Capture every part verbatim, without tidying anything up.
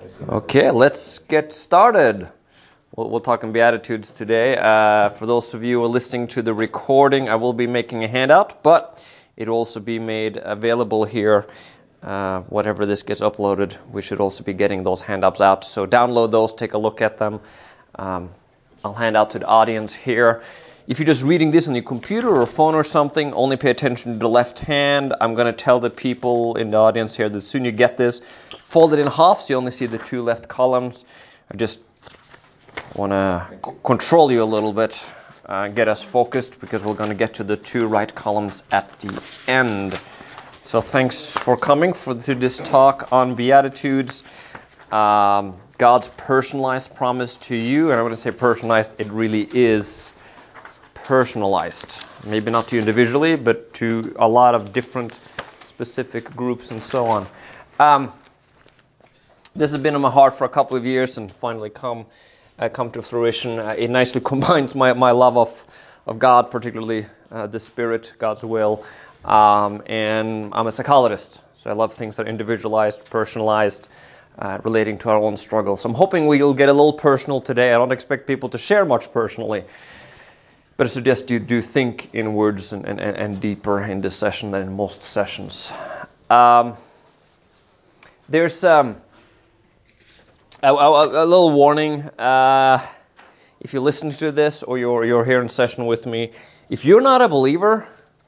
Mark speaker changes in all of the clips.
Speaker 1: Okay, let's get started. We'll, we'll talk in Beatitudes today. Uh, for those of you who are listening to the recording, I will be making a handout, but it will also be made available here. Uh, whatever this gets uploaded, we should also be getting those handouts out. So download those, take a look at them. Um, I'll hand out to the audience here. If you're just reading this on your computer or phone or something, only pay attention to the left hand. I'm going to tell the people in the audience here that soon you get this, fold it in half so you only see the two left columns. I just want to c- control you a little bit, uh, get us focused, because we're going to get to the two right columns at the end. So thanks for coming for to this talk on Beatitudes. Um, God's personalized promise to you, and I want to say personalized, it really is personalized. Maybe not to you individually, but to a lot of different specific groups and so on. Um, this has been in my heart for a couple of years and finally come uh, come to fruition. Uh, it nicely combines my, my love of, of God, particularly uh, the Spirit, God's will, um, and I'm a psychologist, so I love things that are individualized, personalized, uh, relating to our own struggles. So I'm hoping we'll get a little personal today. I don't expect people to share much personally, but I suggest you do think inwards and, and, and deeper in this session than in most sessions. Um, there's um, a, a, a little warning. Uh, if you listen to this or you're, you're here in session with me, if you're not a believer,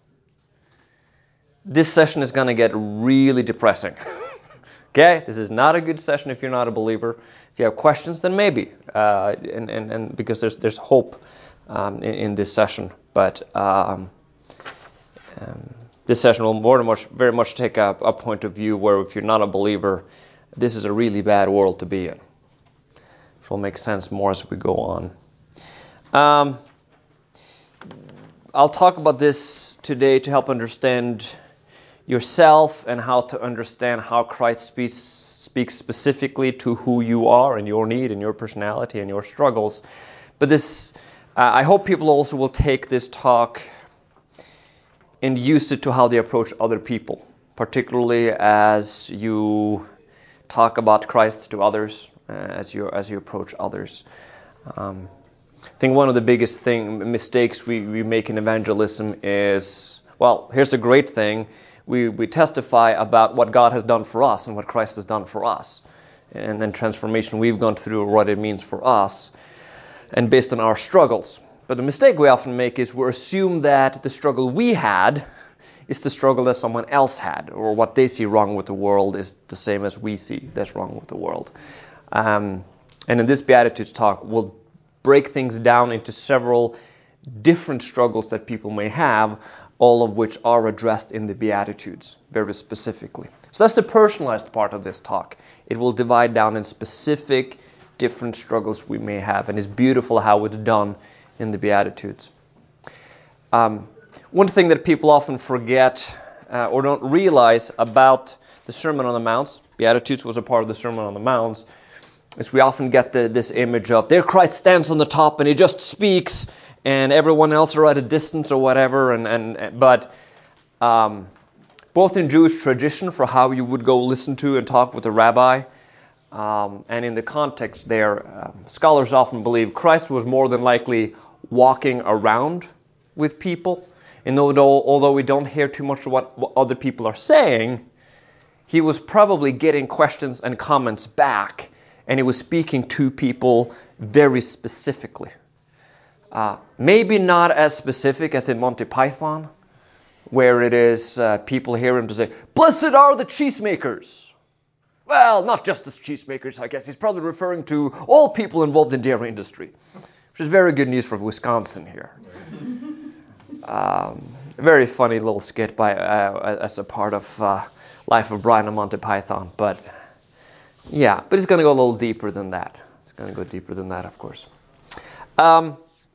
Speaker 1: this session is going to get really depressing. Okay? This is not a good session if you're not a believer. If you have questions, then maybe. Uh, and, and, and because there's there's hope Um, in, in this session, but um, um, this session will more much, very much take a, a point of view where if you're not a believer, this is a really bad world to be in. Which will make sense more as we go on. Um, I'll talk about this today to help understand yourself and how to understand how Christ speaks, speaks specifically to who you are and your need and your personality and your struggles. But this Uh, I hope people also will take this talk and use it to how they approach other people, particularly as you talk about Christ to others, uh, as you as you approach others. Um, I think one of the biggest thing mistakes we, we make in evangelism is, well, here's the great thing: we we testify about what God has done for us and what Christ has done for us, and then transformation we've gone through, what it means for us, and based on our struggles. But the mistake we often make is we assume that the struggle we had is the struggle that someone else had, or what they see wrong with the world is the same as we see that's wrong with the world. Um, and in this Beatitudes talk, we'll break things down into several different struggles that people may have, all of which are addressed in the Beatitudes very specifically. So that's the personalized part of this talk. It will divide down in specific different struggles we may have, and it's beautiful how it's done in the Beatitudes. Um, one thing that people often forget uh, or don't realize about the Sermon on the Mount, Beatitudes was a part of the Sermon on the Mount, is we often get the, this image of there Christ stands on the top and he just speaks and everyone else are at a distance or whatever, and, and but um, both in Jewish tradition for how you would go listen to and talk with a rabbi, Um, and in the context there, um, scholars often believe Christ was more than likely walking around with people. And although, although we don't hear too much of what, what other people are saying, he was probably getting questions and comments back, and he was speaking to people very specifically. Uh, maybe not as specific as in Monty Python, where it is uh, people hear him to say, "Blessed are the cheesemakers." Well, not just the cheesemakers, I guess. He's probably referring to all people involved in dairy industry, which is very good news for Wisconsin here. Um, a very funny little skit by uh, as a part of uh, Life of Brian and Monty Python. But yeah, but it's going to go a little deeper than that. It's going to go deeper than that, of course. Um,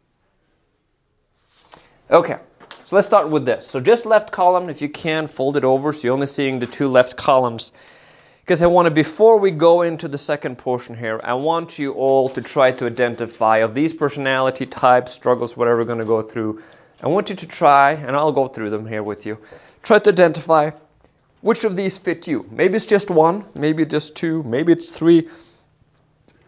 Speaker 1: okay, so let's start with this. So just left column, if you can, fold it over so you're only seeing the two left columns. Because I want to, before we go into the second portion here, I want you all to try to identify of these personality types, struggles, whatever we're going to go through. I want you to try, and I'll go through them here with you, try to identify which of these fit you. Maybe it's just one, maybe just two, maybe it's three.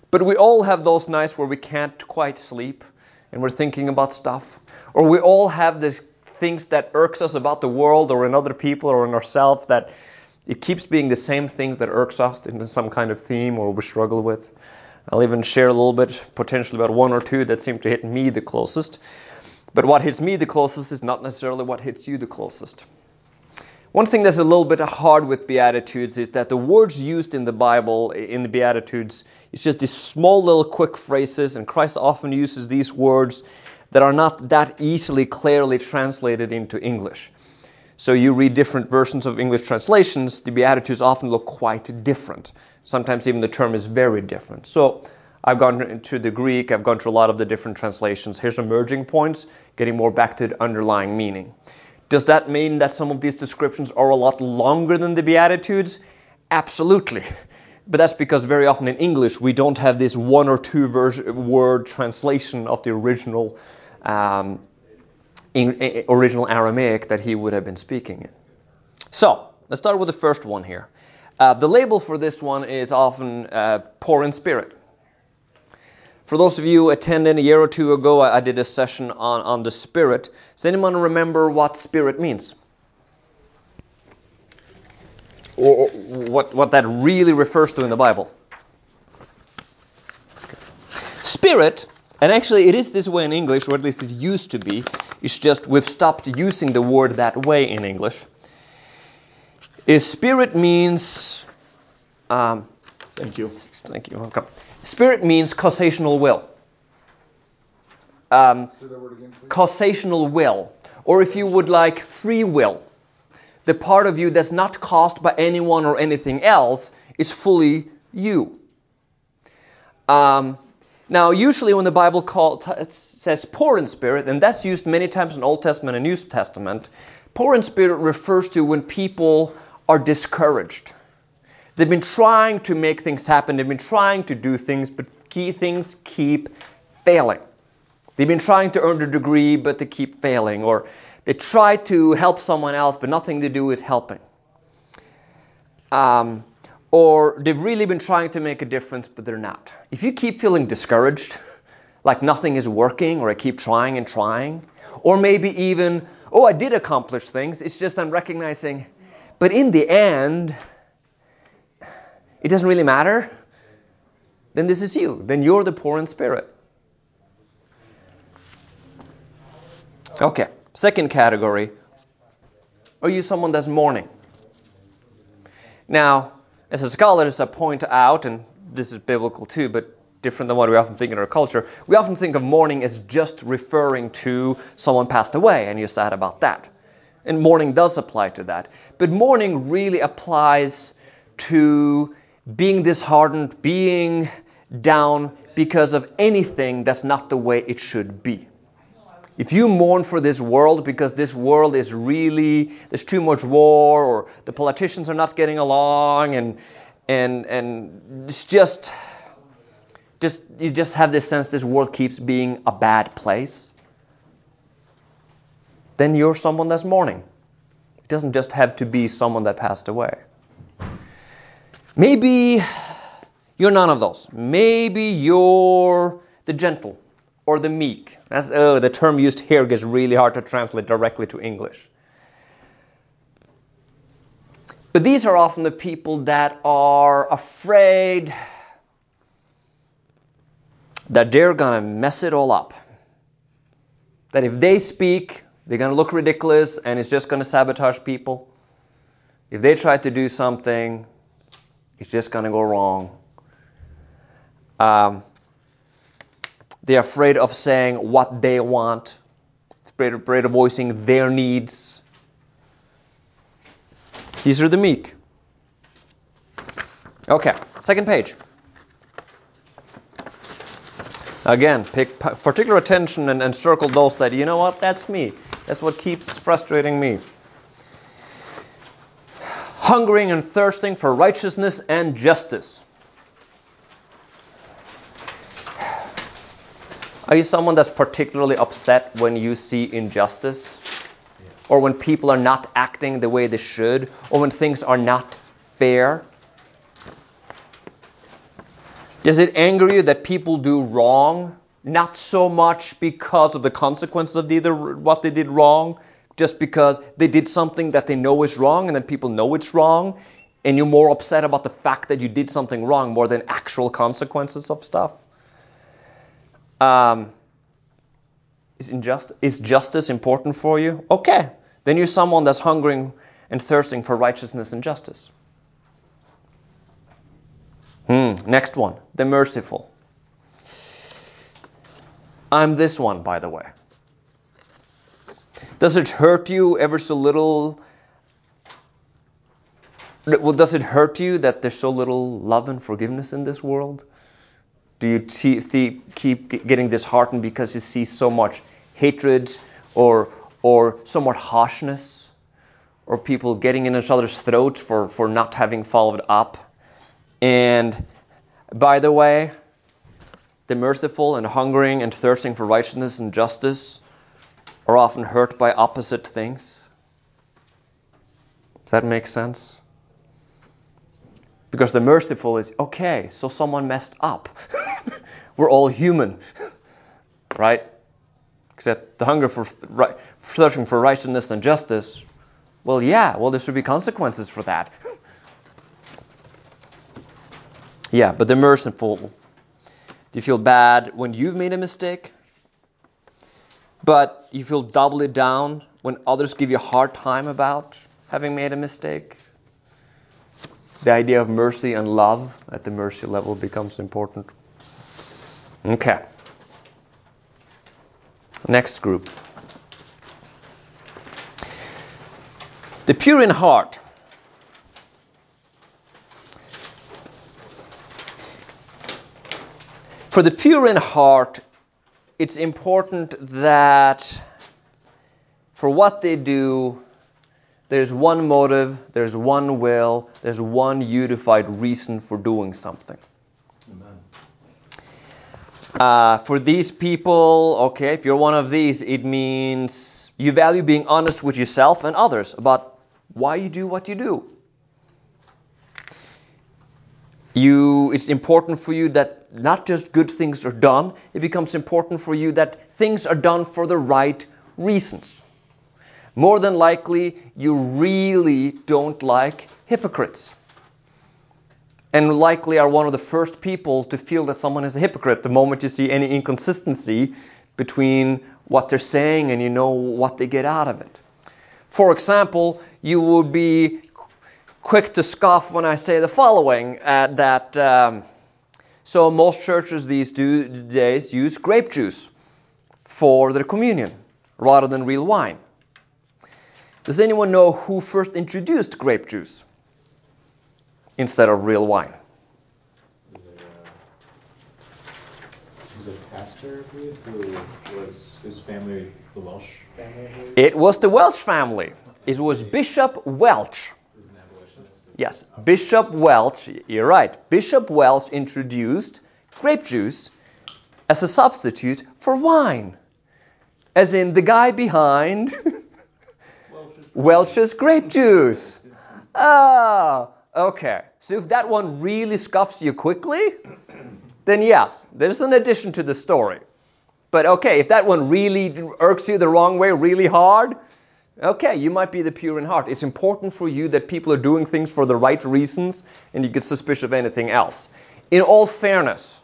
Speaker 1: But we all have those nights where we can't quite sleep and we're thinking about stuff. Or we all have these things that irks us about the world or in other people or in ourselves, that it keeps being the same things that irks us into some kind of theme or we struggle with. I'll even share a little bit, potentially about one or two that seem to hit me the closest. But what hits me the closest is not necessarily what hits you the closest. One thing that's a little bit hard with Beatitudes is that the words used in the Bible, in the Beatitudes, it's just these small little quick phrases, and Christ often uses these words that are not that easily clearly translated into English. So you read different versions of English translations, the Beatitudes often look quite different. Sometimes even the term is very different. So I've gone into the Greek, I've gone through a lot of the different translations. Here's emerging points, getting more back to the underlying meaning. Does that mean that some of these descriptions are a lot longer than the Beatitudes? Absolutely. But that's because very often in English we don't have this one or two vers- word translation of the original um, in, in, original Aramaic that he would have been speaking in. So, let's start with the first one here. Uh, the label for this one is often uh, poor in spirit. For those of you attending a year or two ago, I, I did a session on, on the Spirit. Does anyone remember what Spirit means? Or, or what, what that really refers to in the Bible? Spirit, and actually it is this way in English, or at least it used to be. It's just we've stopped using the word that way in English. Is Spirit means... Um,
Speaker 2: Thank you.
Speaker 1: Thank you. Welcome. Spirit means causational will. Um,
Speaker 2: Say that word again, please.
Speaker 1: Causational will. Or if you would like, free will. The part of you that's not caused by anyone or anything else is fully you. Um, now, usually when the Bible call, t- it says poor in spirit, and that's used many times in Old Testament and New Testament, poor in spirit refers to when people are discouraged. They've been trying to make things happen. They've been trying to do things, but key things keep failing. They've been trying to earn a degree, but they keep failing. Or they try to help someone else, but nothing to do is helping. Um, or they've really been trying to make a difference, but they're not. If you keep feeling discouraged, like nothing is working, or I keep trying and trying, or maybe even, oh, I did accomplish things, it's just I'm recognizing, but in the end... it doesn't really matter, then this is you. Then you're the poor in spirit. Okay, second category. Are you someone that's mourning? Now, as a scholar, as I point out, and this is biblical too, but different than what we often think in our culture, we often think of mourning as just referring to someone passed away and you're sad about that. And mourning does apply to that. But mourning really applies to being disheartened, being down because of anything that's not the way it should be. If you mourn for this world because this world is really, there's too much war, or the politicians are not getting along, and and and it's just, just you just have this sense this world keeps being a bad place, then you're someone that's mourning. It doesn't just have to be someone that passed away. Maybe you're none of those. Maybe you're the gentle or the meek. That's, oh, the term used here gets really hard to translate directly to English. But these are often the people that are afraid that they're going to mess it all up. That if they speak, they're going to look ridiculous and it's just going to sabotage people. If they try to do something, it's just going to go wrong. Um, they're afraid of saying what they want. Afraid of, afraid of voicing their needs. These are the meek. Okay, second page. Again, pick particular attention and, and circle those that, you know what, that's me. That's what keeps frustrating me. Hungering and thirsting for righteousness and justice. Are you someone that's particularly upset when you see injustice? Or when people are not acting the way they should? Or when things are not fair? Does it anger you that people do wrong? Not so much because of the consequences of either what they did wrong, just because they did something that they know is wrong and then people know it's wrong, and you're more upset about the fact that you did something wrong more than actual consequences of stuff. Um, is, injustice, is justice important for you? Okay, then you're someone that's hungering and thirsting for righteousness and justice. Hmm. Next one, the merciful. I'm this one, by the way. Does it hurt you ever so little? Well, does it hurt you that there's so little love and forgiveness in this world? Do you see, see, keep getting disheartened because you see so much hatred or or so much harshness, or people getting in each other's throats for, for not having followed up? And by the way, the merciful and hungering and thirsting for righteousness and justice are often hurt by opposite things. Does that make sense? Because the merciful is, okay, so someone messed up. We're all human, right? Except the hunger for right, searching for righteousness and justice, well, yeah, well, there should be consequences for that. Yeah, but the merciful, do you feel bad when you've made a mistake? But you feel doubly down when others give you a hard time about having made a mistake? The idea of mercy and love at the mercy level becomes important. Okay. Next group. The pure in heart. For the pure in heart, it's important that for what they do, there's one motive, there's one will, there's one unified reason for doing something. Amen. Uh, for these people, okay, if you're one of these, it means you value being honest with yourself and others about why you do what you do. You, it's important for you that not just good things are done, it becomes important for you that things are done for the right reasons. More than likely, you really don't like hypocrites. And likely are one of the first people to feel that someone is a hypocrite the moment you see any inconsistency between what they're saying and you know what they get out of it. For example, you would be quick to scoff when I say the following, uh, that um, so most churches these do, days use grape juice for their communion rather than real wine. Does anyone know who first introduced grape juice instead of real wine?
Speaker 2: Was it, uh, was it a pastor, I believe, who was his family, the Welsh family, I believe?
Speaker 1: It was the Welsh family. It was Bishop Welch. Yes, Bishop Welch, you're right. Bishop Welch introduced grape juice as a substitute for wine. As in the guy behind Welch's grape juice. Ah, okay. So if that one really scuffs you quickly, then yes, there's an addition to the story. But okay, if that one really irks you the wrong way really hard, okay, you might be the pure in heart. It's important for you that people are doing things for the right reasons and you get suspicious of anything else. In all fairness,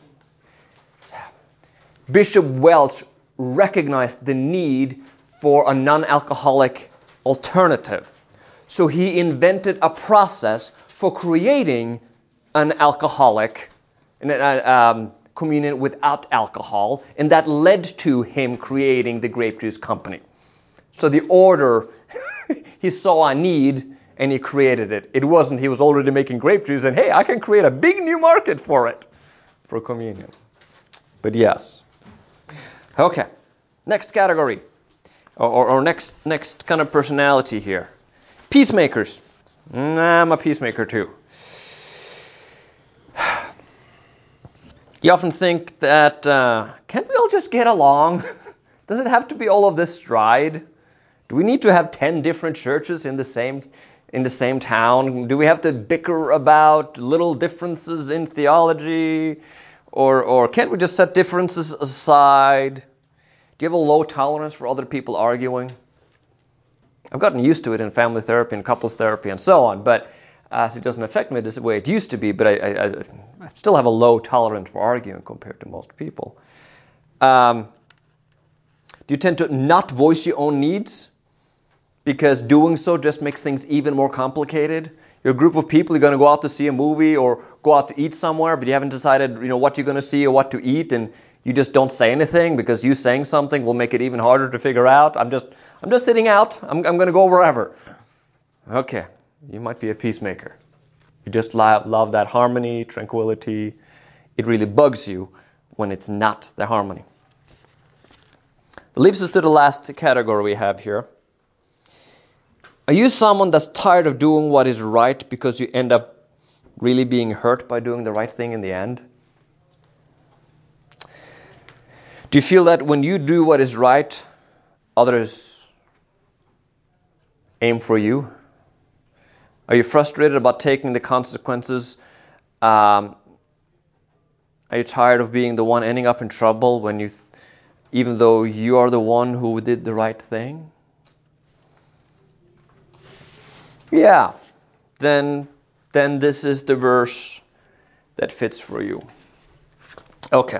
Speaker 1: Bishop Welch recognized the need for a non-alcoholic alternative. So he invented a process for creating an alcoholic uh, um, communion without alcohol, and that led to him creating the grape juice company. So the order, he saw a need and he created it. It wasn't he was already making grape juice and hey, I can create a big new market for it, for communion. But yes. Okay, next category, or, or, or next next kind of personality here. Peacemakers. Nah, I'm a peacemaker too. You often think that, uh, can't we all just get along? Does it have to be all of this stride? Do we need to have ten different churches in the same in the same town? Do we have to bicker about little differences in theology? Or, or can't we just set differences aside? Do you have a low tolerance for other people arguing? I've gotten used to it in family therapy and couples therapy and so on, but uh, it doesn't affect me the way it used to be, but I, I, I still have a low tolerance for arguing compared to most people. Um, do you tend to not voice your own needs? Because doing so just makes things even more complicated. You're a group of people, you're going to go out to see a movie or go out to eat somewhere, but you haven't decided, you know, what you're going to see or what to eat, and you just don't say anything because you saying something will make it even harder to figure out. I'm just I'm just sitting out. I'm, I'm going to go wherever. Okay, you might be a peacemaker. You just love, love that harmony, tranquility. It really bugs you when it's not the harmony. It leads us to the last category we have here. Are you someone that's tired of doing what is right because you end up really being hurt by doing the right thing in the end? Do you feel that when you do what is right, others aim for you? Are you frustrated about taking the consequences? Um, are you tired of being the one ending up in trouble when you, th- even though you are the one who did the right thing? Yeah, then, then this is the verse that fits for you. Okay.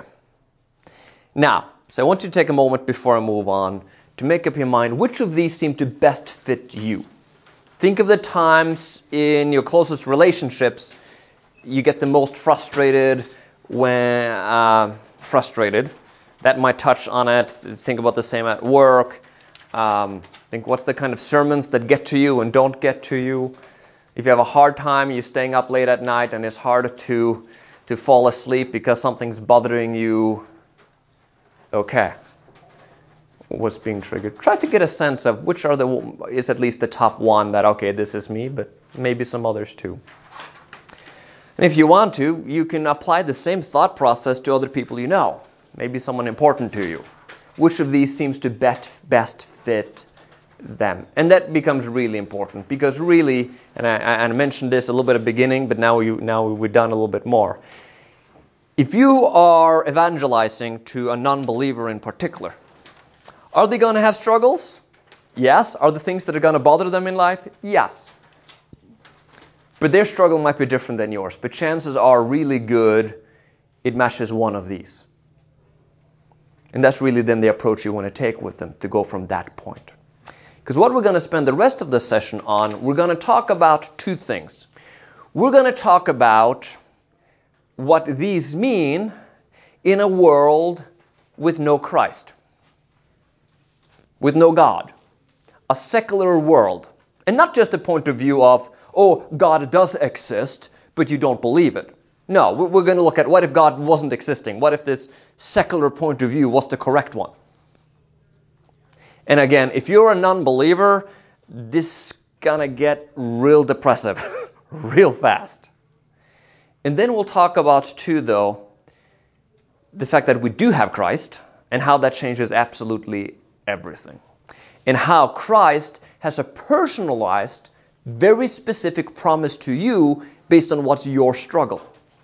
Speaker 1: Now, so I want you to take a moment before I move on to make up your mind which of these seem to best fit you. Think of the times in your closest relationships you get the most frustrated when uh, frustrated. That might touch on it. Think about the same at work. Um, think what's the kind of sermons that get to you and don't get to you. If you have a hard time, you're staying up late at night and it's hard to to fall asleep because something's bothering you. Okay. What's being triggered? Try to get a sense of which are the is at least the top one that, okay, this is me, but maybe some others too. And if you want to, you can apply the same thought process to other people you know. Maybe someone important to you. Which of these seems to bet, best fit them? And that becomes really important because really, and I, I mentioned this a little bit at the beginning, but now, you, now we've done a little bit more. If you are evangelizing to a non-believer in particular, are they going to have struggles? Yes. Are there things that are going to bother them in life? Yes. But their struggle might be different than yours. But chances are really good it matches one of these. And that's really then the approach you want to take with them to go from that point. Because what we're going to spend the rest of the session on, we're going to talk about two things. We're going to talk about what these mean in a world with no Christ, with no God, a secular world. And not just a point of view of, oh, God does exist, but you don't believe it. No, we're going to look at what if God wasn't existing? What if this secular point of view was the correct one? And again, if you're a non-believer, this is going to get real depressive real fast. And then we'll talk about, too, though, the fact that we do have Christ and how that changes absolutely everything. And how Christ has a personalized, very specific promise to you based on what's your struggle.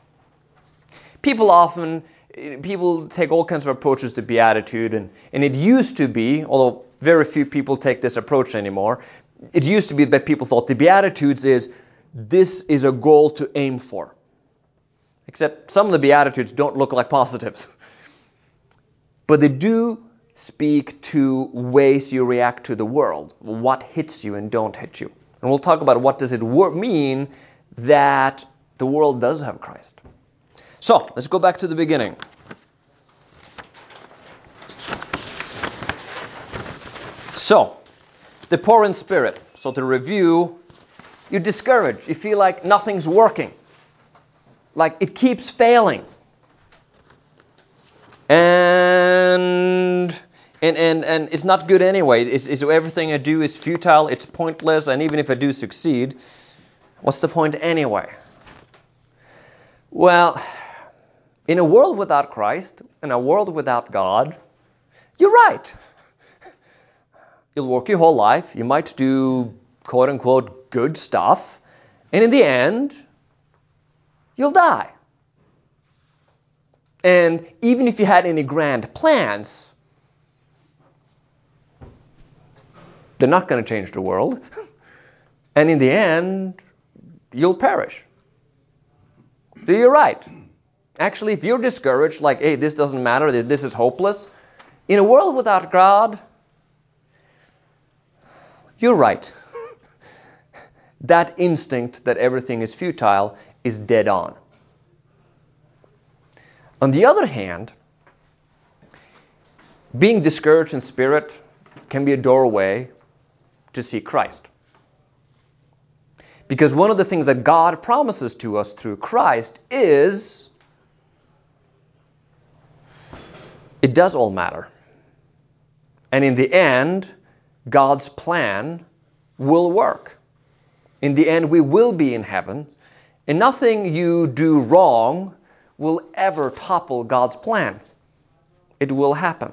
Speaker 1: People often, people take all kinds of approaches to beatitude, and, and it used to be, although very few people take this approach anymore, it used to be that people thought the Beatitudes is, this is a goal to aim for. Except some of the Beatitudes don't look like positives. But they do speak to ways you react to the world, what hits you and don't hit you. And we'll talk about what does it mean that the world does have Christ. So, let's go back to the beginning. So, the poor in spirit. So to review, you're discouraged. You feel like nothing's working. Like it keeps failing. And and and, and it's not good anyway. It's, it's, everything I do is futile, it's pointless, and even if I do succeed, what's the point anyway? Well, in a world without Christ, in a world without God, you're right. You'll work your whole life. You might do quote-unquote good stuff, and in the end, you'll die. And even if you had any grand plans, they're not going to change the world. And in the end, you'll perish. So you're right. Actually, if you're discouraged, like, hey, this doesn't matter, this is hopeless, in a world without God, you're right. That instinct that everything is futile is dead on. On the other hand, being discouraged in spirit can be a doorway to see Christ. Because one of the things that God promises to us through Christ is it does all matter. And in the end, God's plan will work. In the end, we will be in heaven, and nothing you do wrong will ever topple God's plan. It will happen.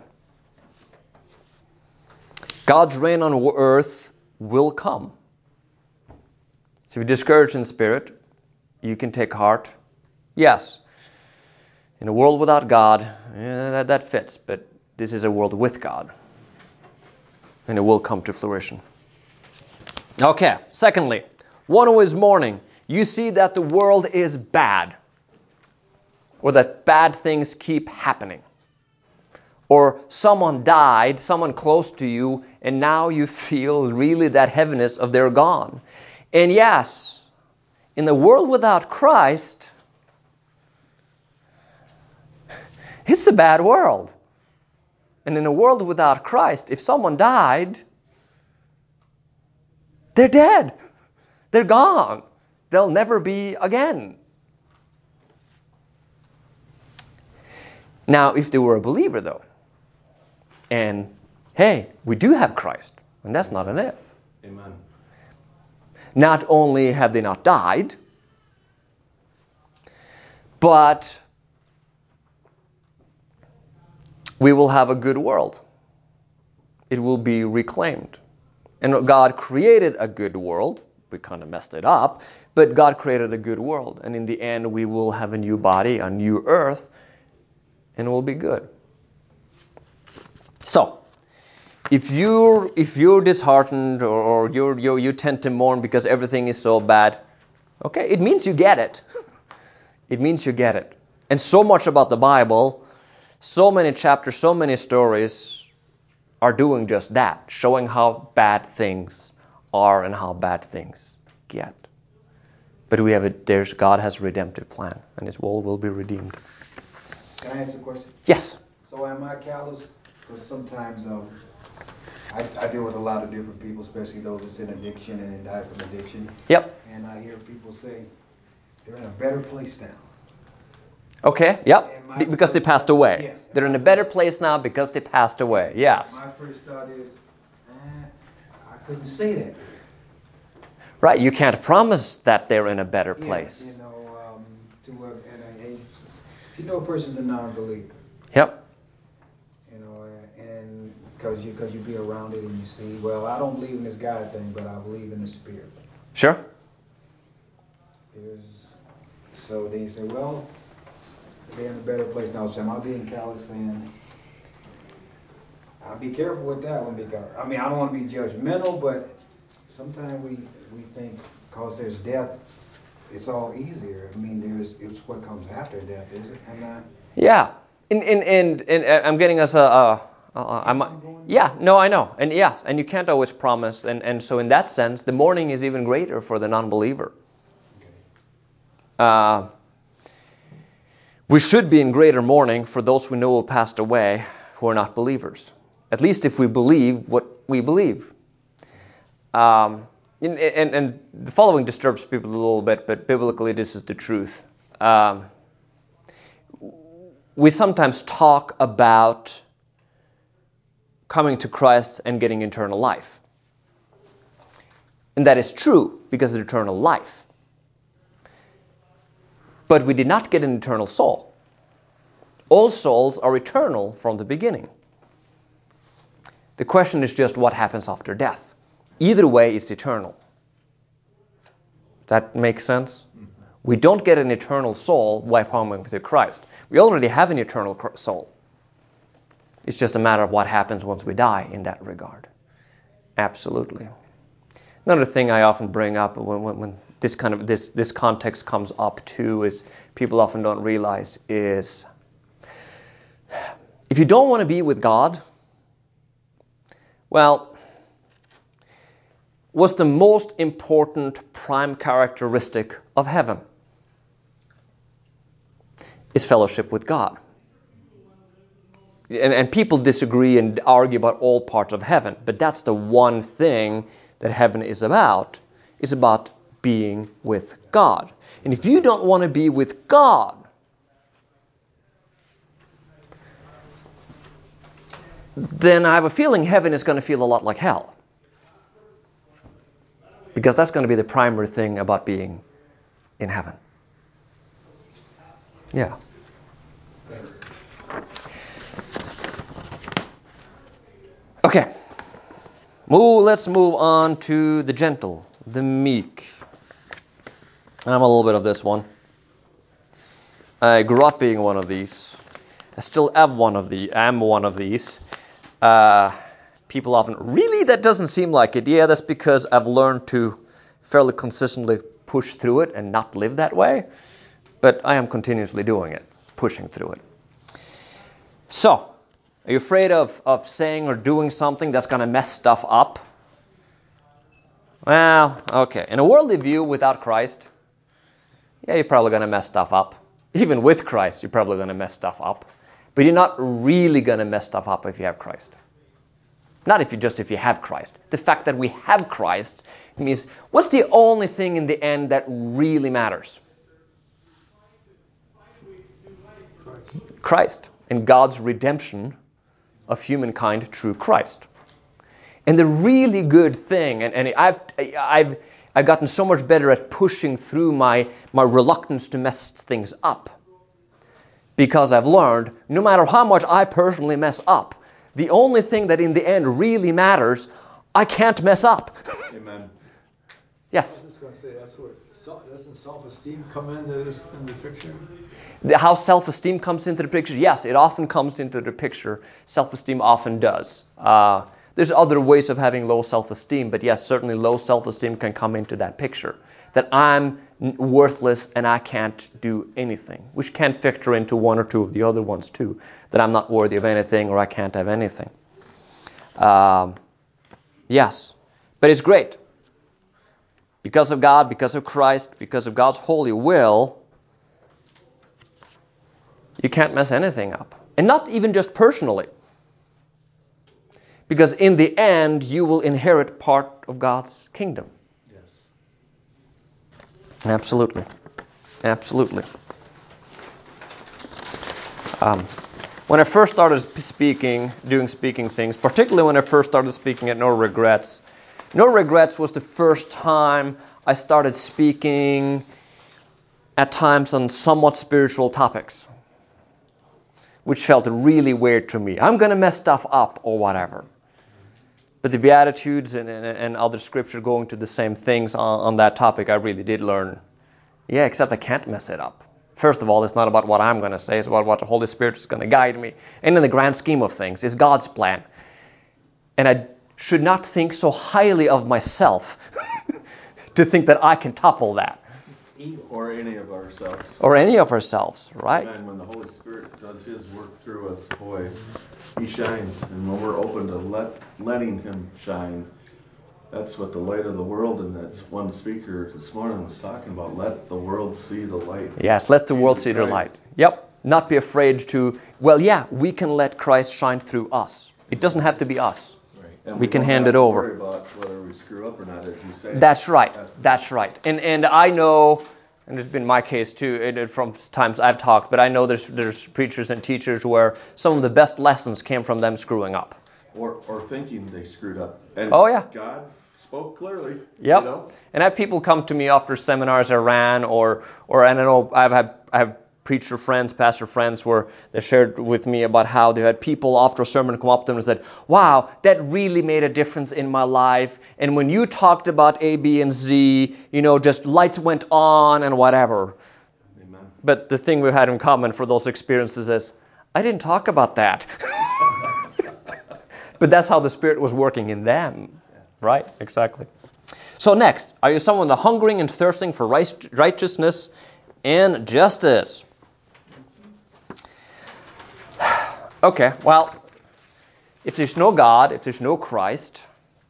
Speaker 1: God's reign on earth will come. So if you're discouraged in spirit, you can take heart. Yes, in a world without God, eh, that, that fits, but this is a world with God. And it will come to fruition. Okay, secondly, one who is mourning. You see that the world is bad. Or that bad things keep happening. Or someone died, someone close to you, and now you feel really that heaviness of they're gone. And yes, in the world without Christ, it's a bad world. And in a world without Christ, if someone died, they're dead. They're gone. They'll never be again. Now, if they were a believer, though, and hey, we do have Christ, and that's not an if.
Speaker 2: Amen.
Speaker 1: Not only have they not died, but we will have a good world. It will be reclaimed. And God created a good world. We kind of messed it up, but God created a good world. And in the end, we will have a new body, a new earth, and it will be good. So, if you're if you're disheartened or, or you're, you you tend to mourn because everything is so bad, okay, it means you get it. It means you get it. And so much about the Bible, so many chapters, so many stories are doing just that, showing how bad things are and how bad things get. But we have a, there's God has a redemptive plan, and His world will be redeemed.
Speaker 3: Can I ask a question?
Speaker 1: Yes.
Speaker 3: So am I callous? Because sometimes um, I, I deal with a lot of different people, especially those that's in addiction and die from addiction.
Speaker 1: Yep.
Speaker 3: And I hear people say they're in a better place now.
Speaker 1: Okay, yep. Be- because they passed away.
Speaker 3: Yes.
Speaker 1: They're in a better place now because they passed away. Yes.
Speaker 3: My first thought is, eh, I couldn't say that.
Speaker 1: Right, you can't promise that they're in a better
Speaker 3: Yeah,
Speaker 1: place.
Speaker 3: you know, um, to a, and a, a, you know, a person's a non-believer.
Speaker 1: Yep.
Speaker 3: You know, and because you because you be around it and you see, well, I don't believe in this God thing, but I believe in the Spirit.
Speaker 1: Sure.
Speaker 3: There's, so they say, well, they're in a better place now. So am I being callous saying, I'll be careful with that one because, I mean, I don't want to be judgmental, but sometimes we, we think because there's death, it's all easier. I mean, there's it's what comes after death, is it? Am I?
Speaker 1: Yeah. And, and, and, and I'm getting us a... a, a, a I'm, yeah, no, I know. And yes, and you can't always promise. And, and so in that sense, the mourning is even greater for the non-believer.
Speaker 3: Okay.
Speaker 1: Uh, we should be in greater mourning for those we know have passed away who are not believers. At least if we believe what we believe. Um, and, and, and the following disturbs people a little bit, but biblically this is the truth. Um, we sometimes talk about coming to Christ and getting eternal life. And that is true because of eternal life. But we did not get an eternal soul. All souls are eternal from the beginning. The question is just what happens after death. Either way is eternal. That makes sense? We don't get an eternal soul by coming to Christ. We already have an eternal soul. It's just a matter of what happens once we die in that regard. Absolutely. Another thing I often bring up when, when, when this kind of this this context comes up too is people often don't realize is if you don't want to be with God, well, what's the most important prime characteristic of heaven? Is fellowship with God. And, and people disagree and argue about all parts of heaven, but that's the one thing that heaven is about. It's about being with God. And if you don't want to be with God, then I have a feeling heaven is going to feel a lot like hell. Because that's going to be the primary thing about being in heaven. Yeah. Okay. Move, let's move on to the gentle, the meek. I'm a little bit of this one. I grew up being one of these. I still am one of the. I'm one of these. Uh, people often, really, that doesn't seem like it. Yeah, that's because I've learned to fairly consistently push through it and not live that way. But I am continuously doing it, pushing through it. So, are you afraid of, of saying or doing something that's going to mess stuff up? Well, okay. In a worldly view, without Christ, yeah, you're probably going to mess stuff up. Even with Christ, you're probably going to mess stuff up. But you're not really going to mess stuff up if you have Christ. Not if you just if you have Christ. The fact that we have Christ means, what's the only thing in the end that really matters? Christ. Christ and God's redemption of humankind through Christ. And the really good thing, and, and I've, I've, I've gotten so much better at pushing through my, my reluctance to mess things up. Because I've learned, no matter how much I personally mess up, the only thing that in the end really matters, I can't mess up.
Speaker 2: Amen.
Speaker 1: Yes?
Speaker 4: I was just going to say, that's where, doesn't self-esteem come into this, in the picture?
Speaker 1: The, how self-esteem comes into the picture? Yes, it often comes into the picture. Self-esteem often does. Uh, there's other ways of having low self-esteem, but yes, certainly low self-esteem can come into that picture. That I'm worthless and I can't do anything, which can factor into one or two of the other ones too. That I'm not worthy of anything or I can't have anything. Um, yes, but it's great. Because of God, because of Christ, because of God's holy will, you can't mess anything up. And not even just personally. Because in the end, you will inherit part of God's kingdom.
Speaker 2: Yes.
Speaker 1: Absolutely. Absolutely. Um, when I first started speaking, doing speaking things, particularly when I first started speaking at No Regrets, No Regrets was the first time I started speaking at times on somewhat spiritual topics, which felt really weird to me. I'm going to mess stuff up or whatever. But the Beatitudes and, and, and other scripture going to the same things on, on that topic, I really did learn. Yeah, except I can't mess it up. First of all, it's not about what I'm going to say. It's about what the Holy Spirit is going to guide me. And in the grand scheme of things, it's God's plan. And I should not think so highly of myself to think that I can topple that.
Speaker 5: Or any of ourselves.
Speaker 1: Or any of ourselves, right?
Speaker 5: And when the Holy Spirit does His work through us, boy, He shines. And when we're open to let letting Him shine, that's what the light of the world, and that's one speaker this morning was talking about, let the world see the light.
Speaker 1: Yes, let the
Speaker 5: Jesus
Speaker 1: world see the
Speaker 5: Christ.
Speaker 1: light. Yep. Not be afraid to, well, yeah, we can let Christ shine through us. It doesn't have to be us.
Speaker 5: And
Speaker 1: We can
Speaker 5: don't
Speaker 1: hand
Speaker 5: have
Speaker 1: it
Speaker 5: to
Speaker 1: over.
Speaker 5: worry about whether we screw up or not, as you say.
Speaker 1: That's right. That's right. And and I know, and it's been my case too, and from times I've talked, but I know there's there's preachers and teachers where some of the best lessons came from them screwing up.
Speaker 5: Or or thinking they screwed up. And
Speaker 1: Oh, yeah.
Speaker 5: God spoke clearly.
Speaker 1: Yep.
Speaker 5: You know?
Speaker 1: And I have people come to me after seminars I ran, or or I don't know, I've had I have preacher friends, pastor friends, where they shared with me about how they had people after a sermon come up to them and said, wow, that really made a difference in my life. And when you talked about A, B, and Z, you know, just lights went on and whatever.
Speaker 5: Amen.
Speaker 1: But the thing we had in common for those experiences is, I didn't talk about that. But that's how the Spirit was working in them. Right? Exactly. So next, are you someone that's hungering and thirsting for righteousness and justice? Okay, well, if there's no God, if there's no Christ,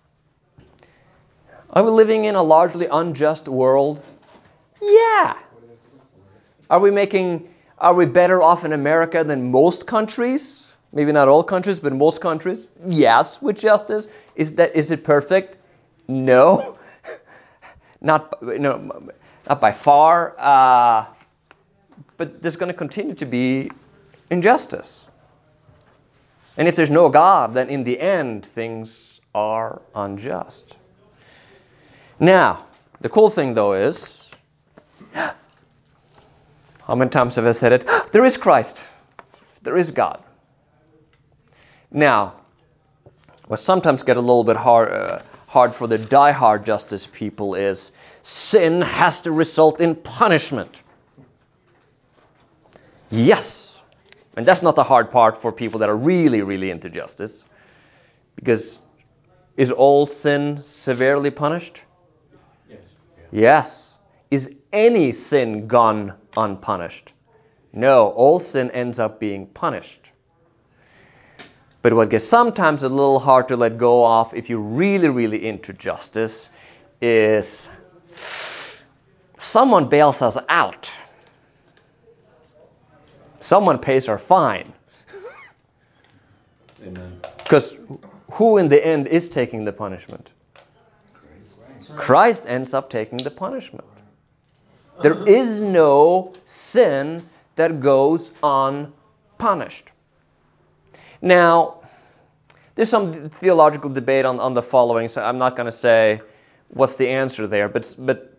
Speaker 1: are we living in a largely unjust world? Yeah. Are we making, are we better off in America than most countries? Maybe not all countries, but most countries. Yes, with justice. Is that is it perfect? No. Not no, not by far. Uh, but there's going to continue to be injustice. And if there's no God, then in the end, things are unjust. Now, the cool thing though is, how many times have I said it? There is Christ. There is God. Now, what sometimes get a little bit hard, uh, hard for the die-hard justice people is sin has to result in punishment. Yes. And that's not the hard part for people that are really, really into justice. Because is all sin severely punished?
Speaker 2: Yes.
Speaker 1: Yes. Is any sin gone unpunished? No. All sin ends up being punished. But what gets sometimes a little hard to let go of if you're really, really into justice is someone bails us out. Someone pays our fine.
Speaker 5: Amen.
Speaker 1: Because who in the end is taking the punishment? Christ ends up taking the punishment. There is no sin that goes unpunished. Now, there's some theological debate on, on the following, so I'm not going to say what's the answer there, but but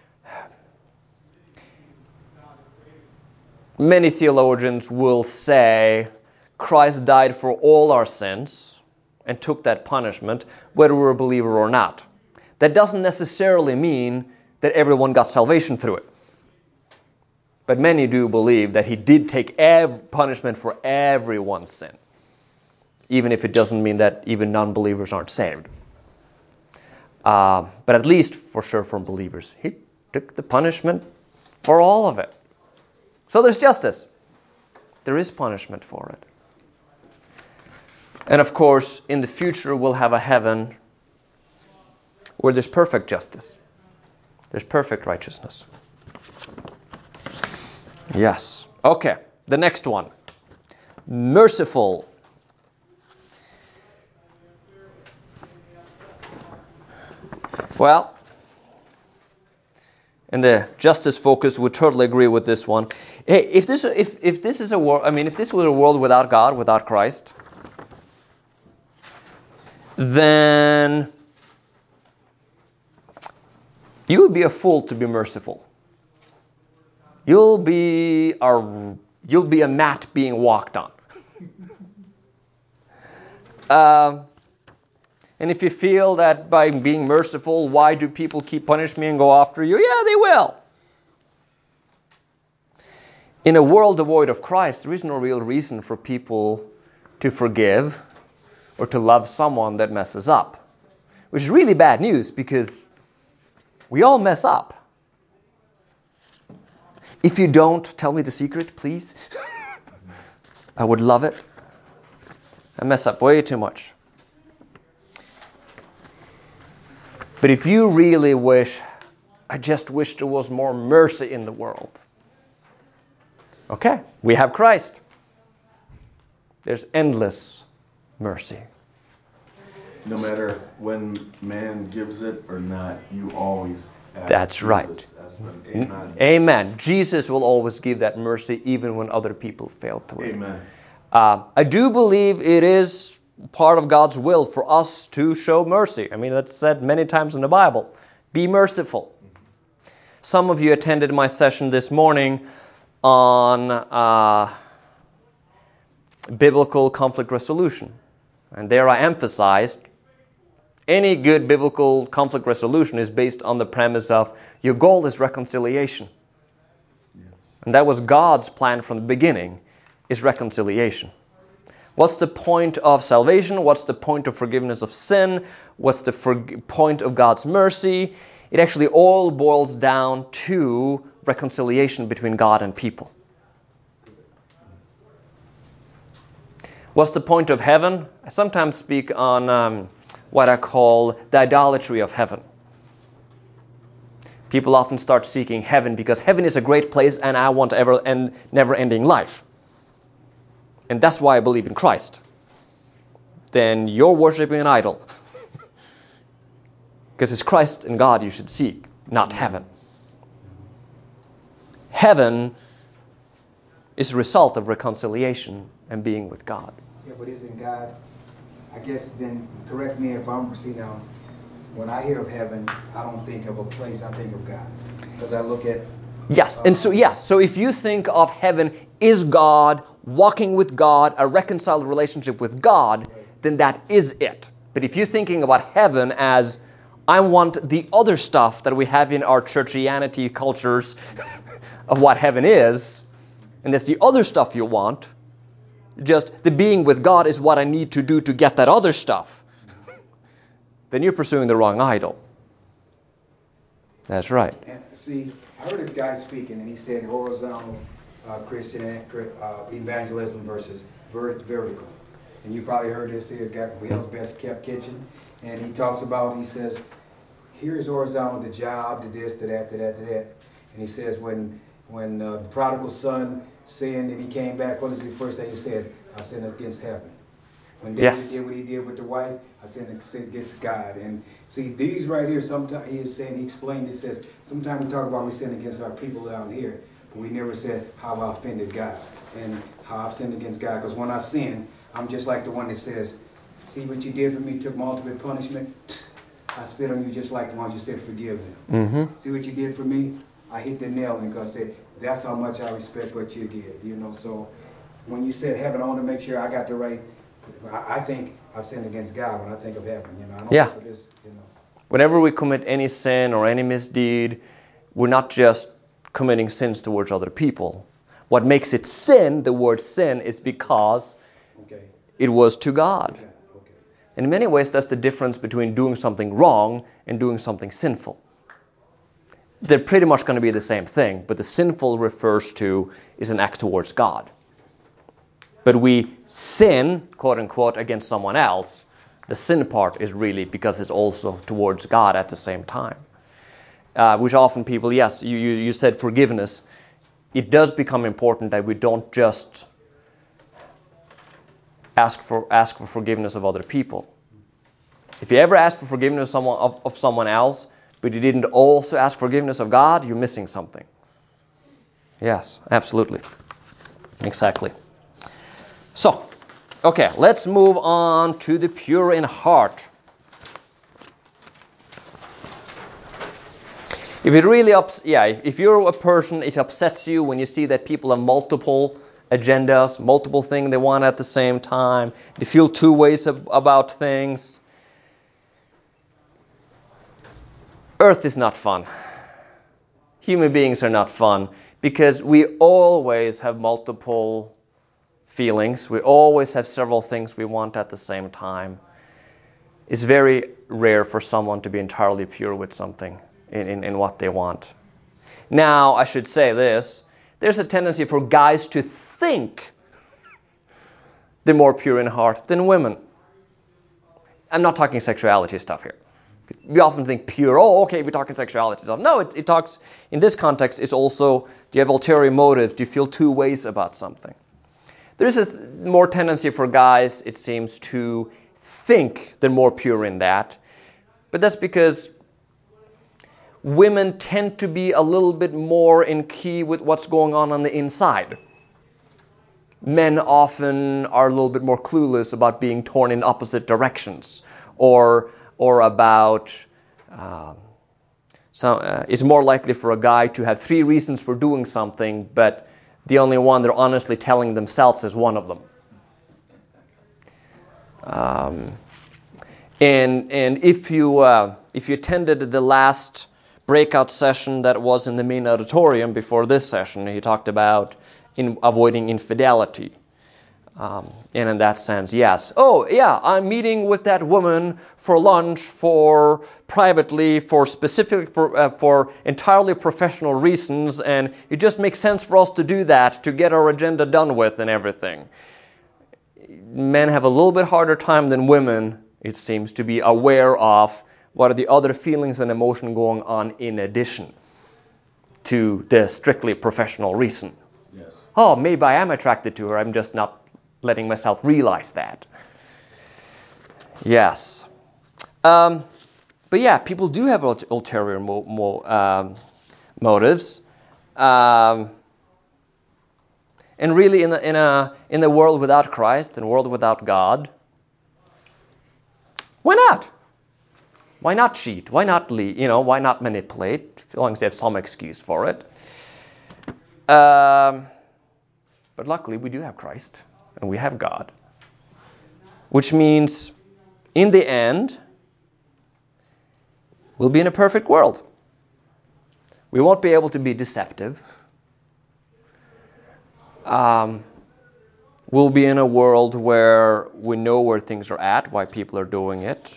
Speaker 1: many theologians will say Christ died for all our sins and took that punishment, whether we're a believer or not. That doesn't necessarily mean that everyone got salvation through it. But many do believe that he did take ev- punishment for everyone's sin, even if it doesn't mean that even non-believers aren't saved. Uh, but at least for sure from believers, he took the punishment for all of it. So there's justice. There is punishment for it. And of course, in the future, we'll have a heaven where there's perfect justice. There's perfect righteousness. Yes. Okay, the next one. Merciful. Well, and the justice focus would totally agree with this one. Hey, if this if if this is a world, I mean, if this was a world without God, without Christ, then you would be a fool to be merciful. You'll be a you'll be a mat being walked on. uh, And if you feel that by being merciful, why do people keep punishing me and go after you? Yeah, they will. In a world devoid of Christ, there is no real reason for people to forgive or to love someone that messes up. Which is really bad news because we all mess up. If you don't, tell me the secret, please. I would love it. I mess up way too much. But if you really wish, I just wish there was more mercy in the world. Okay, we have Christ. There's endless mercy.
Speaker 5: No matter when man gives it or not, you always have
Speaker 1: That's
Speaker 5: Jesus
Speaker 1: right.
Speaker 5: as an amen.
Speaker 1: Amen. Jesus will always give that mercy even when other people fail to it.
Speaker 5: Amen.
Speaker 1: Uh, I do believe it is part of God's will for us to show mercy. I mean, that's said many times in the Bible. Be merciful. Some of you attended my session this morning on uh, biblical conflict resolution. And there I emphasized any good biblical conflict resolution is based on the premise of your goal is reconciliation. Yeah. And that was God's plan from the beginning, is reconciliation. What's the point of salvation? What's the point of forgiveness of sin? What's the for- point of God's mercy? It actually all boils down to reconciliation between God and people. What's the point of heaven? I sometimes speak on um, what I call the idolatry of heaven. People often start seeking heaven because heaven is a great place and I want ever and never-ending life. And that's why I believe in Christ. Then you're worshiping an idol. Because it's Christ and God you should seek, not heaven. Heaven is a result of reconciliation and being with God.
Speaker 3: Yeah, but isn't God, I guess then, correct me if I'm, see now, when I hear of heaven, I don't think of a place, I think of God. Because I look at...
Speaker 1: Yes,
Speaker 3: uh,
Speaker 1: and so yes, so if you think of heaven is God, walking with God, a reconciled relationship with God, then that is it. But if you're thinking about heaven as, I want the other stuff that we have in our churchianity cultures of what heaven is, and that's the other stuff you want, just the being with God is what I need to do to get that other stuff, then you're pursuing the wrong idol. That's right.
Speaker 3: And see, I heard a guy speaking, and he said horizontal uh, Christian uh, evangelism versus ver- vertical. And you probably heard this here, got Will's Best Kept Kitchen. And he talks about, he says, here's horizontal, the job, to this, to that, to that, to that. And he says when when uh, the prodigal son sinned and he came back, what is the first thing he says? I sinned against heaven. When David
Speaker 1: Yes.
Speaker 3: did what he did with the wife, I sinned against God. And see, these right here, sometimes he is saying, he explained, he says, sometimes we talk about we sin against our people down here, but we never said how I offended God and how I've sinned against God. Because when I sin, I'm just like the one that says, see what you did for me, took my ultimate punishment. I spit on you just like the ones you said forgive them.
Speaker 1: Mm-hmm.
Speaker 3: See what you did for me? I hit the nail and God said, that's how much I respect what you did. You know, so when you said heaven, I want to make sure I got the right. I, I think I've sinned against God when I think of heaven. You know, I don't
Speaker 1: Yeah.
Speaker 3: think of this, you know.
Speaker 1: Whenever we commit any sin or any misdeed, we're not just committing sins towards other people. What makes it sin, the word sin, is because
Speaker 3: Okay.
Speaker 1: it was to God.
Speaker 3: Okay. Okay.
Speaker 1: In many ways, that's the difference between doing something wrong and doing something sinful. They're pretty much going to be the same thing, but the sinful refers to is an act towards God. But we sin, quote unquote, against someone else. The sin part is really because it's also towards God at the same time. Uh, which often people, yes, you, you, you said forgiveness. It does become important that we don't just ask for ask for forgiveness of other people. If you ever ask for forgiveness of someone, of, of someone else, but you didn't also ask forgiveness of God, you're missing something. Yes, absolutely. Exactly. So, okay, let's move on to the pure in heart. If it really ups, yeah, if, if you're a person, it upsets you when you see that people have multiple agendas, multiple things they want at the same time. They feel two ways ab- about things. Earth is not fun. Human beings are not fun because we always have multiple feelings. We always have several things we want at the same time. It's very rare for someone to be entirely pure with something in, in, in what they want. Now, I should say this. There's a tendency for guys to think they're more pure in heart than women. I'm not talking sexuality stuff here. We often think pure, oh, okay, we're talking sexuality stuff. No, it, it talks, in this context, it's also, do you have ulterior motives? Do you feel two ways about something? There's a more tendency for guys, it seems, to think they're more pure in that. But that's because women tend to be a little bit more in key with what's going on on the inside. Men often are a little bit more clueless about being torn in opposite directions, or or about uh, so uh, it's more likely for a guy to have three reasons for doing something, but The only one they're honestly telling themselves is one of them. Um, and and if you uh, if you attended the last breakout session that was in the main auditorium before this session, he talked about in avoiding infidelity. Um, and in that sense, yes. Oh, yeah, I'm meeting with that woman for lunch, for privately, for specific, uh, for entirely professional reasons, and it just makes sense for us to do that to get our agenda done with and everything. Men have a little bit harder time than women, it seems, to be aware of what are the other feelings and emotion going on in addition to the strictly professional reason.
Speaker 5: Yes.
Speaker 1: Oh, maybe I am attracted to her, I'm just not letting myself realize that. Yes. Um, but yeah, people do have ul- ulterior mo- mo- um, motives. Um, and really, in a, in a in the world without Christ, in a world without God, why not? Why not cheat? Why not lead? You know, why not manipulate? As long as they have some excuse for it. Um, but luckily, we do have Christ. And we have God. Which means, in the end, we'll be in a perfect world. We won't be able to be deceptive. Um, we'll be in a world where we know where things are at, why people are doing it.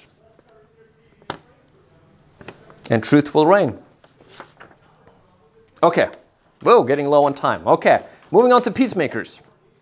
Speaker 1: And truth will reign. Okay. Whoa, getting low on time. Okay. Moving on to peacemakers.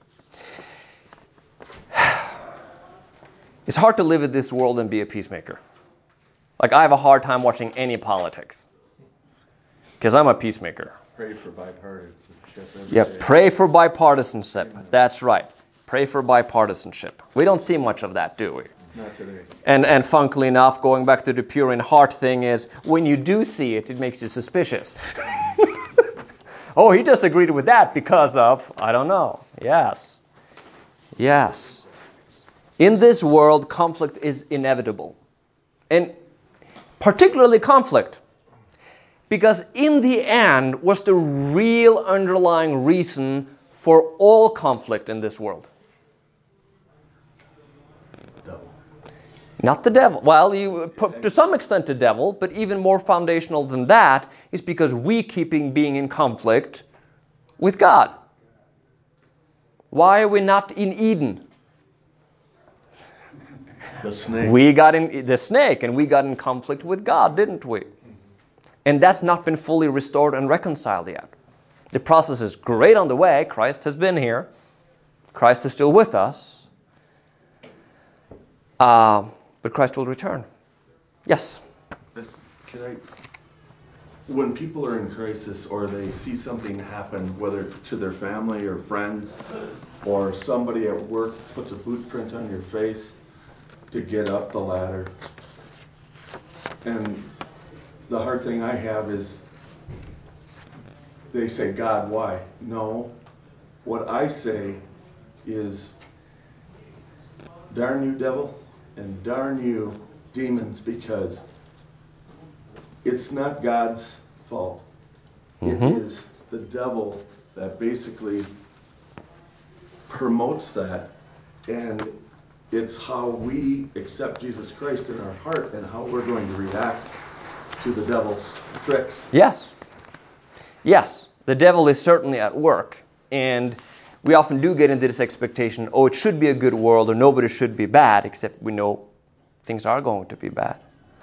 Speaker 1: It's hard to live in this world and be a peacemaker. Like, I have a hard time watching any politics. Because I'm a peacemaker.
Speaker 5: Pray for bipartisanship. every
Speaker 1: Yeah,
Speaker 5: day.
Speaker 1: pray for bipartisanship. That's right. Pray for bipartisanship. We don't see much of that, do we?
Speaker 5: Not today.
Speaker 1: And and funnily enough, going back to the pure in heart thing is, when you do see it, it makes you suspicious. Oh, he disagreed with that because of, I don't know. Yes. Yes. In this world, conflict is inevitable. And particularly conflict. Because in the end, what's the real underlying reason for all conflict in this world?
Speaker 5: Devil.
Speaker 1: Not the devil. Well, you, to some extent the devil, but even more foundational than that is because we keeping being in conflict with God. Why are we not in Eden?
Speaker 5: The snake.
Speaker 1: We got in the snake, and we got in conflict with God, didn't we? And that's not been fully restored and reconciled yet. The process is great on the way. Christ has been here. Christ is still with us. Uh, but Christ will return. Yes?
Speaker 5: Can I, when people are in crisis or they see something happen, whether to their family or friends, or somebody at work puts a footprint on your face to get up the ladder, and the hard thing I have is they say, God, why? No. What I say is, darn you, devil, and darn you, demons, because it's not God's fault.
Speaker 1: Mm-hmm.
Speaker 5: It is the devil that basically promotes that, and it's how we accept Jesus Christ in our heart and how we're going to react to the devil's tricks.
Speaker 1: Yes. Yes. The devil is certainly at work. And we often do get into this expectation, oh, it should be a good world, or nobody should be bad, except we know things are going to be bad.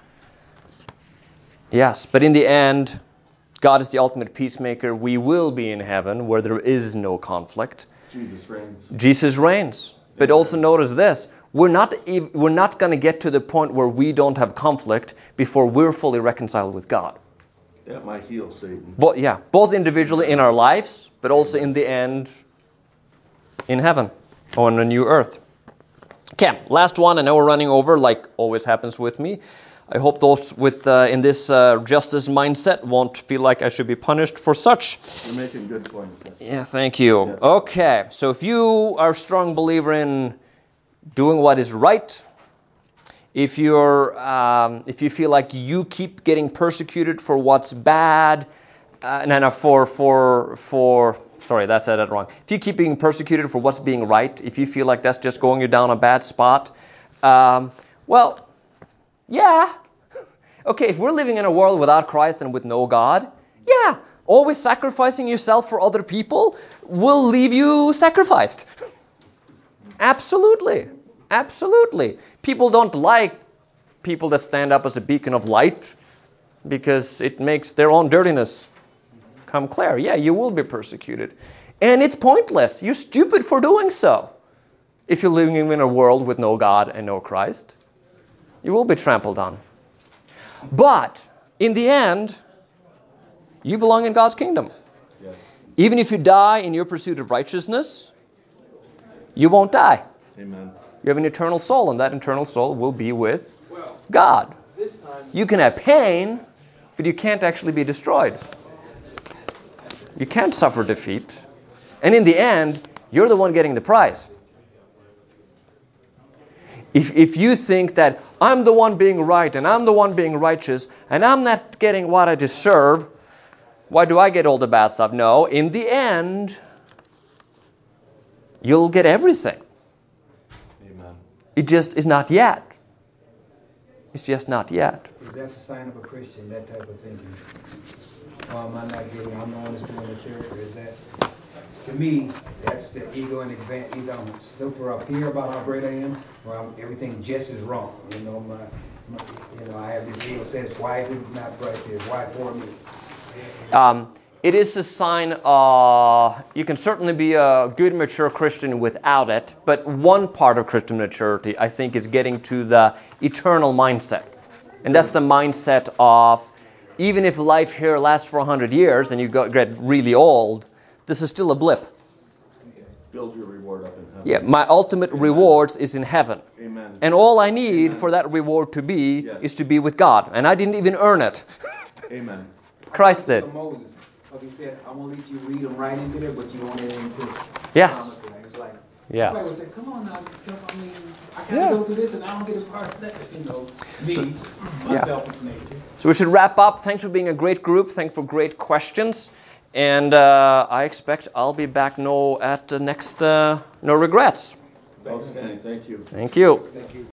Speaker 1: Yes, but in the end, God is the ultimate peacemaker. We will be in heaven where there is no conflict.
Speaker 5: Jesus reigns.
Speaker 1: Jesus reigns. But
Speaker 5: Amen.
Speaker 1: also notice this, we're not ev- we're not going to get to the point where we don't have conflict before we're fully reconciled with God.
Speaker 5: That might heal Satan.
Speaker 1: But yeah, both individually in our lives, but also in the end in heaven on a new earth. Okay, last one. I know we're running over, like always happens with me. I hope those with uh, in this uh, justice mindset won't feel like I should be punished for such.
Speaker 5: You're making good points. Yes.
Speaker 1: Yeah, thank you.
Speaker 5: Yeah.
Speaker 1: Okay, so if you are a strong believer in doing what is right, if you're, um, if you feel like you keep getting persecuted for what's bad, uh, and for for for sorry, that said that wrong. If you keep being persecuted for what's being right, if you feel like that's just going you down a bad spot, um, well, yeah. Okay, if we're living in a world without Christ and with no God, yeah, always sacrificing yourself for other people will leave you sacrificed. Absolutely. Absolutely. People don't like people that stand up as a beacon of light because it makes their own dirtiness come clear. Yeah, you will be persecuted. And it's pointless. You're stupid for doing so. If you're living in a world with no God and no Christ, you will be trampled on. But in the end, you belong in God's kingdom.
Speaker 5: Yes.
Speaker 1: Even if you die in your pursuit of righteousness, you won't die.
Speaker 5: Amen.
Speaker 1: You have an eternal soul, and that eternal soul will be with God. You can have pain, but you can't actually be destroyed. You can't suffer defeat. And in the end, you're the one getting the prize. If if you think that I'm the one being right and I'm the one being righteous and I'm not getting what I deserve, why do I get all the bad stuff? No, in the end, you'll get everything.
Speaker 5: Amen.
Speaker 1: It just is not yet. It's just not yet.
Speaker 3: Is that the sign of a Christian, that type of thinking? Why am I not getting, I'm the one that's doing this here? Or is that, to me, that's the ego and advance. Either I'm super up here about how great I am, or I'm, everything just is wrong. You know, my, my, you know, I have this ego says, why is it not right there? Why for me?
Speaker 1: Um, it is a sign of, you can certainly be a good, mature Christian without it, but one part of Christian maturity, I think, is getting to the eternal mindset. And that's the mindset of, even if life here lasts for one hundred years and you get really old, this is still a blip.
Speaker 5: Build your reward up in heaven.
Speaker 1: Yeah, my ultimate
Speaker 5: Amen.
Speaker 1: rewards is in heaven.
Speaker 5: Amen.
Speaker 1: And all I need
Speaker 5: Amen.
Speaker 1: for that reward to be
Speaker 5: Yes.
Speaker 1: is to be with God. And I didn't even earn it.
Speaker 5: Amen.
Speaker 1: Christ did.
Speaker 3: Moses, because he said, I'm going to let you read them right into there, but you won't enter into
Speaker 1: Yes.
Speaker 3: promised land. It's like,
Speaker 1: Yes.
Speaker 3: everybody would say, come on now, I mean, I got to
Speaker 1: Yeah.
Speaker 3: go through this and I don't get a part of that. You know, me,
Speaker 1: So-
Speaker 3: my
Speaker 1: yeah.
Speaker 3: selfish nature.
Speaker 1: So we should wrap up. Thanks for being a great group. Thanks for great questions. And uh, I expect I'll be back no at the next uh, No Regrets.
Speaker 5: Okay, thank you.
Speaker 1: Thank you.
Speaker 3: Thank you.